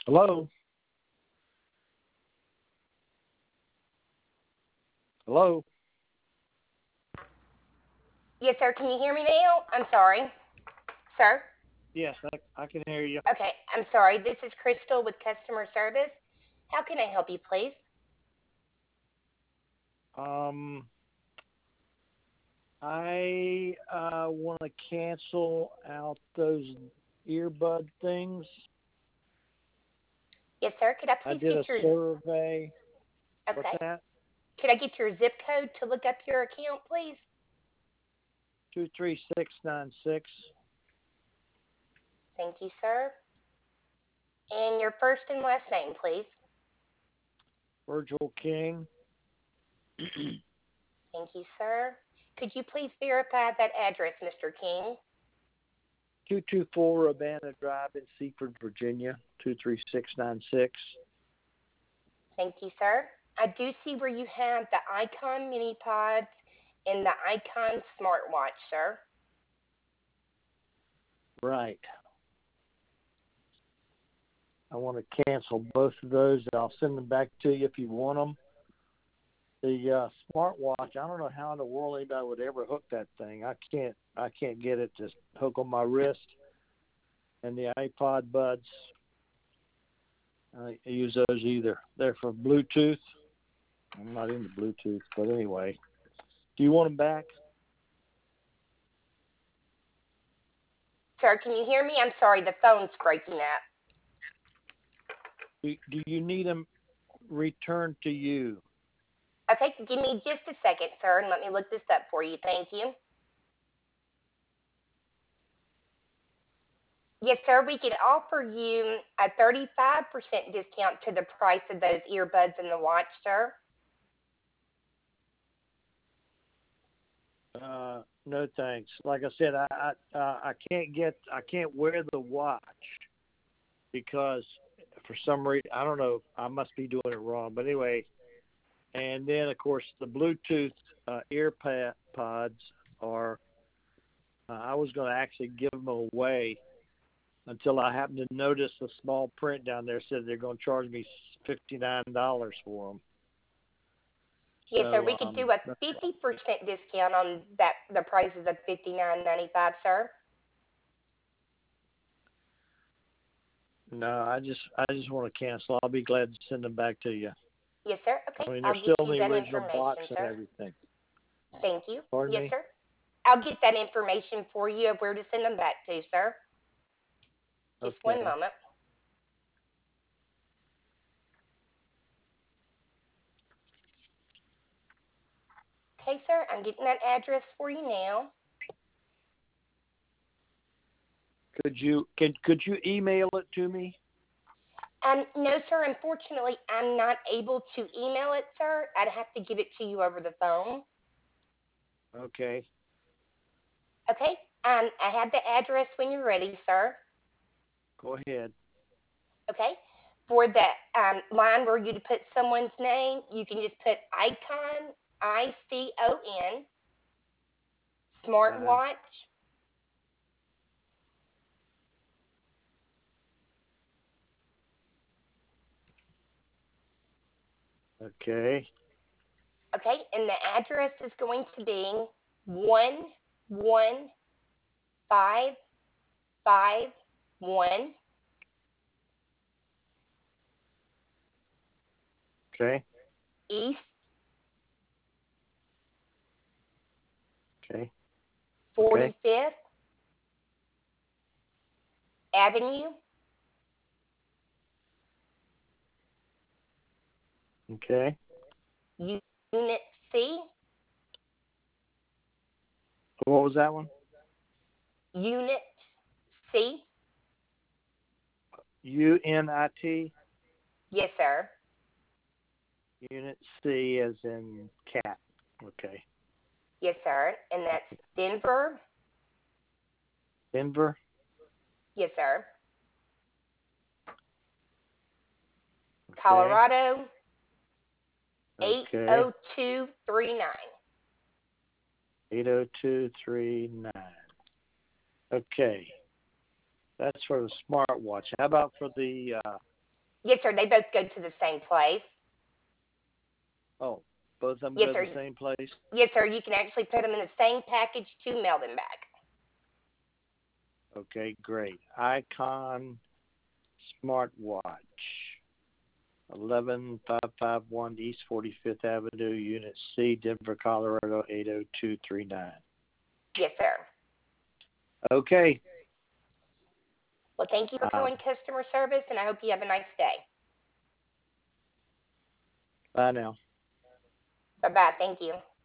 Hello? Hello? Yes, sir. Can you hear me now? I'm sorry. Sir? Yes, I can hear you. Okay, I'm sorry. This is Crystal with customer service. How can I help you, please? Um, I want to cancel out those earbud things. Yes, sir. Could I I please did get a your survey. What's okay? that? Could I get your zip code to look up your account, please? 23696. Thank you, sir. And your first and last name, please. Virgil King. Thank you, sir. Could you please verify that address, Mr. King? 224 Urbana Drive in Seaford, Virginia. 23696. Thank you, sir. I do see where you have the Icon Mini Pods and the Icon Smartwatch, sir. Right. I want to cancel both of those. I'll send them back to you if you want them. The smartwatch, I don't know how in the world anybody would ever hook that thing. I can't get it to hook on my wrist. And the iPod buds, I use those either. They're for Bluetooth. I'm not into Bluetooth, but anyway. Do you want them back? Sir, can you hear me? I'm sorry, the phone's breaking up. Do you need them returned to you? Okay, give me just a second, sir, and let me look this up for you. Thank you. Yes, sir, we could offer you a 35% discount to the price of those earbuds and the watch, sir. No thanks. Like I said, I can't wear the watch because for some reason I don't know. I must be doing it wrong. But anyway, and then of course the Bluetooth ear pods are. I was going to actually give them away until I happened to notice a small print down there said they're going to charge me $59 for them. Yes, sir, So we could do a 50% discount on that. The prices of $59.95, sir. no, I just want to cancel. I'll be glad to send them back to you. Yes, sir. Okay, I mean, they're I'll get still you in the that original box information, and sir. everything. Thank you. Pardon Yes, me? sir. I'll get that information for you of where to send them back to, sir. Just one Okay. moment. Okay, sir, I'm getting that address for you now. Could you email it to me? No, sir. Unfortunately, I'm not able to email it, sir. I'd have to give it to you over the phone. Okay. Okay. I have the address when you're ready, sir. Go ahead. Okay. For the line where you to put someone's name, you can just put Icon, ICON, Uh, smartwatch. okay. Okay, and the address is going to be 11551 Okay. East Okay. Okay. 45th Avenue, Okay. Unit C, What was that one? Unit C. UNIT. Yes, sir. Unit C as in cat. Okay. Yes, sir. And that's Denver. Denver. Yes, sir. Okay. Colorado Okay. 80239. 80239. Okay. That's for the smartwatch. How about for the Yes, sir. They both go to the same place. Oh, both of them Yes, go to sir. the same place? Yes, sir. You can actually put them in the same package to mail them back. Okay, great. Icon smartwatch. 11551 East 45th Avenue, Unit C, Denver, Colorado 80239. Yes, sir. Okay. Well, thank you for calling customer service, and I hope you have a nice day. Bye now. Bye bye. Thank you.